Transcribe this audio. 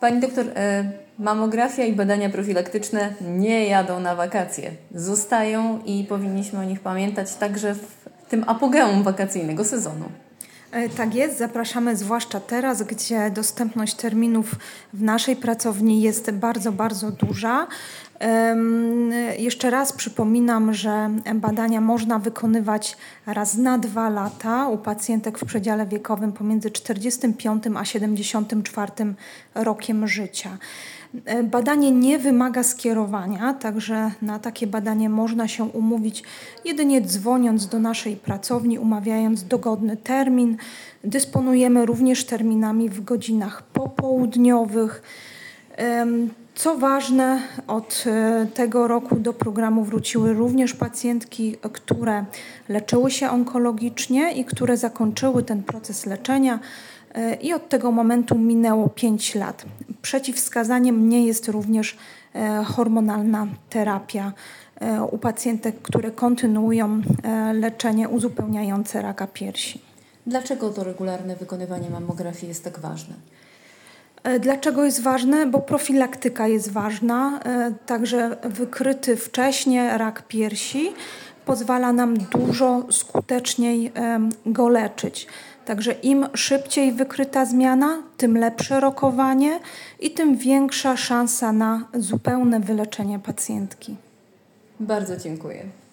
Pani doktor, mamografia i badania profilaktyczne nie jadą na wakacje. Zostają i powinniśmy o nich pamiętać także w tym apogeum wakacyjnego sezonu. Tak jest, zapraszamy zwłaszcza teraz, gdzie dostępność terminów w naszej pracowni jest bardzo, bardzo duża. Jeszcze raz przypominam, że badania można wykonywać raz na 2 lata u pacjentek w przedziale wiekowym pomiędzy 45 a 74 rokiem życia. Badanie nie wymaga skierowania, także na takie badanie można się umówić jedynie dzwoniąc do naszej pracowni, umawiając dogodny termin. Dysponujemy również terminami w godzinach popołudniowych. Co ważne, od tego roku do programu wróciły również pacjentki, które leczyły się onkologicznie i które zakończyły ten proces leczenia. I od tego momentu minęło 5 lat. Przeciwwskazaniem nie jest również hormonalna terapia u pacjentek, które kontynuują leczenie uzupełniające raka piersi. Dlaczego to regularne wykonywanie mammografii jest tak ważne? Dlaczego jest ważne? Bo profilaktyka jest ważna. Także wykryty wcześnie rak piersi pozwala nam dużo skuteczniej go leczyć. Także im szybciej wykryta zmiana, tym lepsze rokowanie i tym większa szansa na zupełne wyleczenie pacjentki. Bardzo dziękuję.